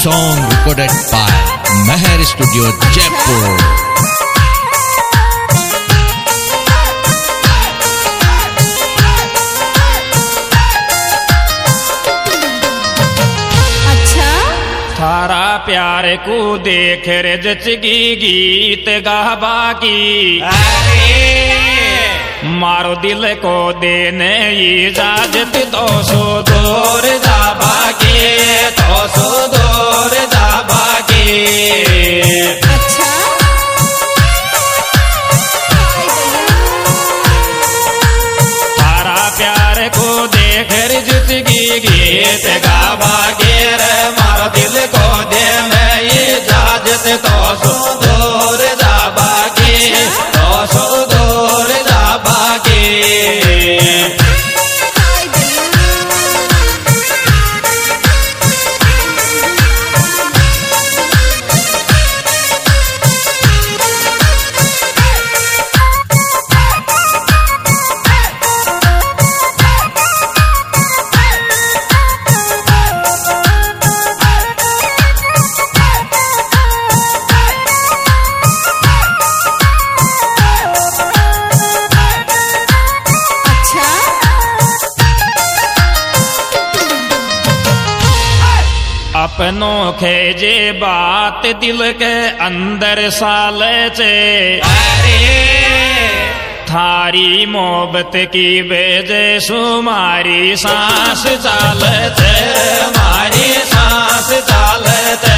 song recorded by Meher Studio, Jaipur. थारा प्यार को देख रे जचगी गीत गाबा की, मारो दिल को देने इजाजत तो सो दूर जाबा के, तो सो दूर जाबा के। थारा प्यार को देख रे जचगी गीत गाबा के, मारो दिल को देने इजाजत तो सो दूर जाबा के, तो सो दूर जाबा के। अपनों के जे बात दिल के अंदर साले चे, थारी मोहब्बत की वजह सुमारी सांस चालते, मारी सांस चालते।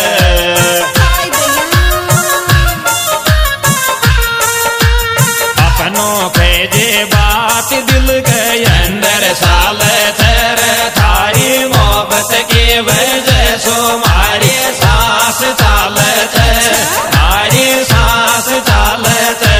अपनों के जे बात दिल के अंदर सालते, थारी मोहब्बत की वजह सुमारी सांस चालते, मारी सांस चालते।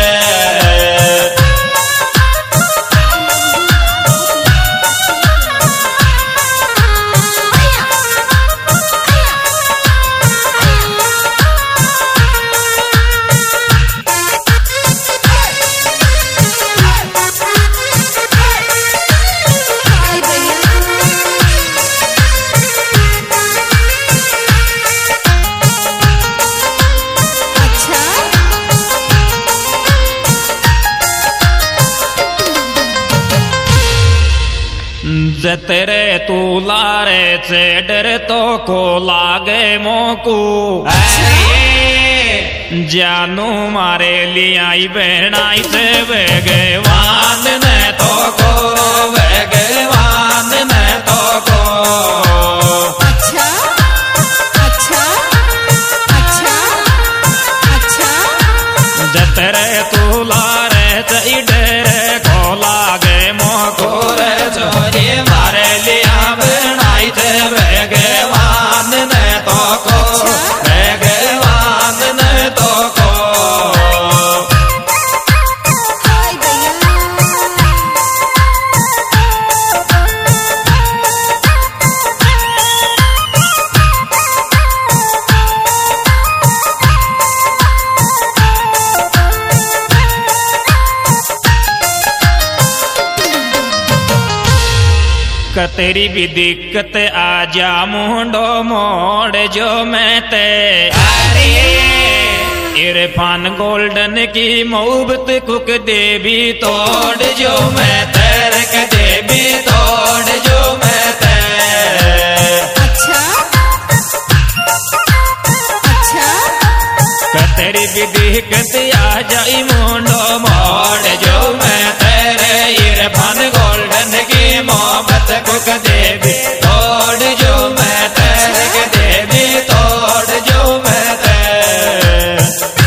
जतरे तू लारे से डर तो को लागे मोकू, जानू मारे लियाई बहनाई से वेगवान ने तो को, वेगवान ने तो को। जतरे तू लारे से डर को लागे मोकू, चोरी मारे लिया बनाई थे वेगवान ने तो को, वेगवान ने तो को। तेरी भी दिक्कत आजा मुंडो मोड़ जो मैं ते, इरफान गोल्डन की मोहब्बत कुक देवी तोड़ जो मैं तेरे के देवी तोड़ जो मैं ते। तेरी भी दिक्कत आजा मुंडो मोड़ जो मैं तेरे, इरफान गोल्डन की मोहब्बत कुक देवी तोड़ जो मैं तेरे के देवी तोड़ जो मैं तेरे।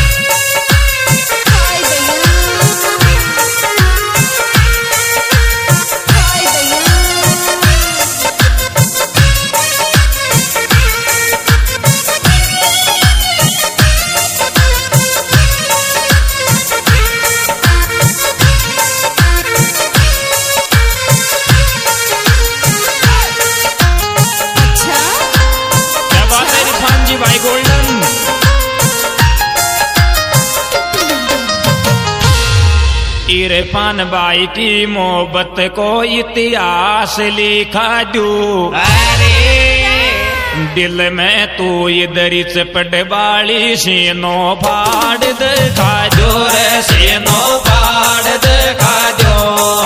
इरफान भाई की मोहब्बत को इतिहास लिखा दूं, दिल में तू इधर चपट वाली सीनो फाड़ दिखा जो रे सीनो फाड़ दिखा जो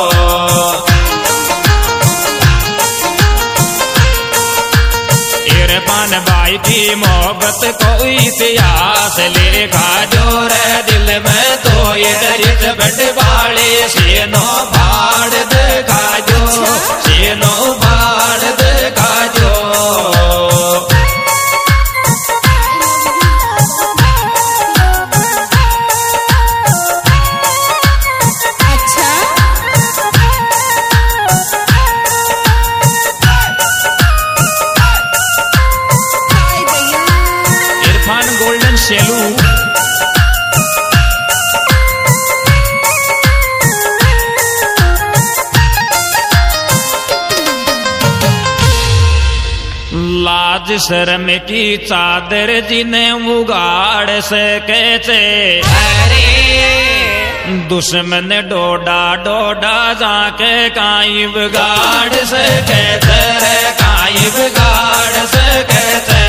इरफान भाई की मोहब्बत को इतिहास लिखा जो रे दिल में तो इधर चपट वाली सीनो फाड़ दिखा जो सीनो फाड़ दिखा जो शेलू लाज शर्म की चादर जिन्हें उगाड़ सके थे दुश्मन डोडा डोडा जाके काई बिगाड़ सके थे काई बिगाड़ सके थे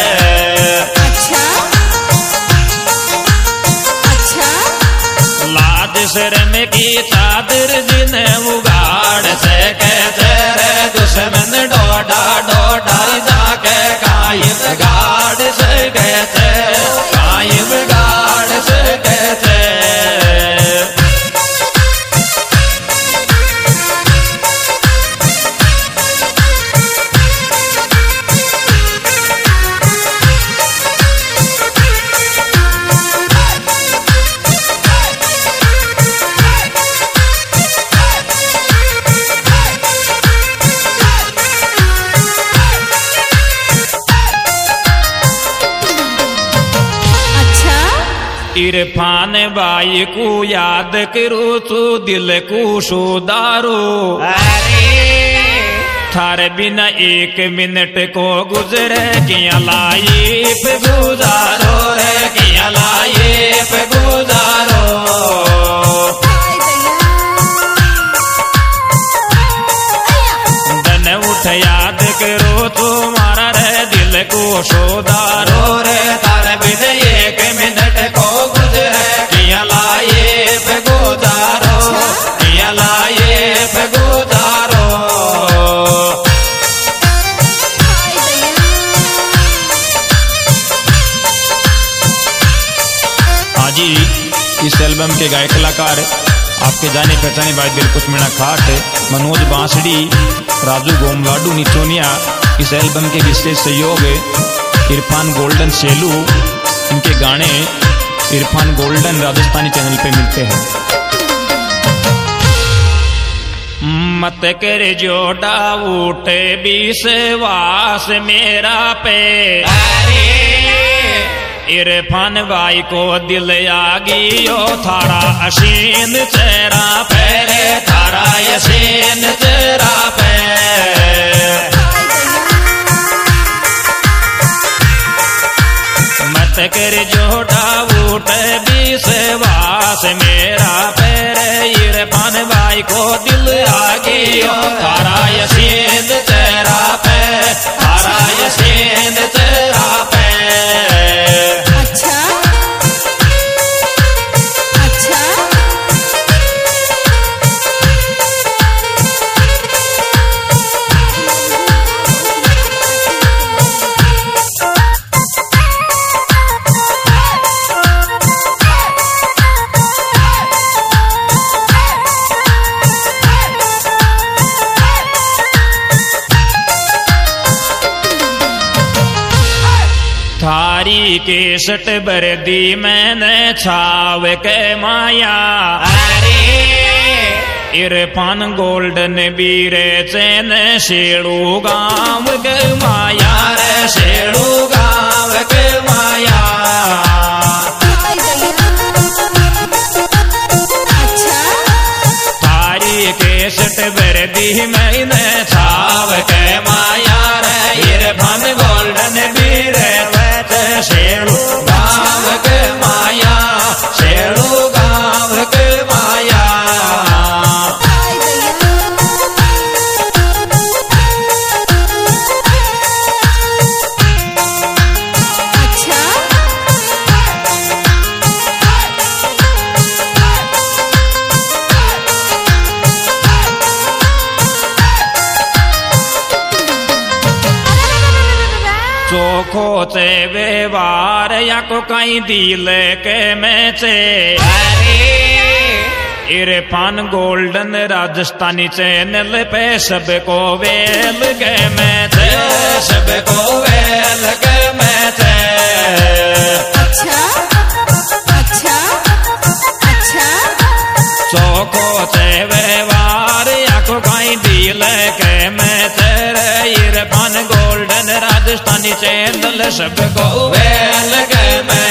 लाज शर्म की चादर जिन्हें उगाड़ सके रे दुश्मन डोडा डोडा जाके काई बिगाड़ सके थे काई बिगाड़ सके थे इरफान भाई को याद करो तू दिल को सुधारो थारे बिना एक मिनट को गुजरे किया लाइफ गुजारो रे किया लाइफ गुजारो दिन उठ याद करो तुम्हारा रे दिल को सुधारो रे थारे बिना एक मिनट को गुजरे किया लाइफ गुजारो किया लाइफ गुजारो हाजी इस एल्बम के गायक कलाकार आपके जाने पहचाने भाई दिलकुश मीणा खाट मनोज बांसड़ी राजू गोमवाडू निचोनिया इस एल्बम के विशेष सहयोग इरफान गोल्डन शेलू इनके गाने इरफान गोल्डन राजस्थानी चैनल पे मिलते हैं। मत कर जोड़ा उठे विश्वास मेरा पे इरफान भाई को दिल आगी ओ थारा अशीन चेहरा पे थारा यशीन चेहरा पे मत कर जोड़ा उठ विश्वास मेरा पैर इरफान भाई को दिल आगे थारा यशीन चेहरा पे थारा यशीन चेहरा पे थारी केसट बरदी मैंने छाव के माया इरफान गोल्डन बीरे चैन शेड़ू गाँव के माया रे शेड़ू गाँव के माया थारी केसट बरदी मैंने छाव के माया रे इरफान गोल्डन बीरे शेड़ू गाँव के माया शेड़ू गाँव के माया चोखो चे व्यवहार या को कहीं दिल के में चे इरफान गोल्डन राजस्थानी चैनल पे सबको वेल के में चे सबको वेल के में चे अच्छा अच्छा अच्छा चोखो चे व्यवहार या को कहीं दिल के में तेरे इरफान गोल्डन राजस्थानी चैनल सबको वेल के में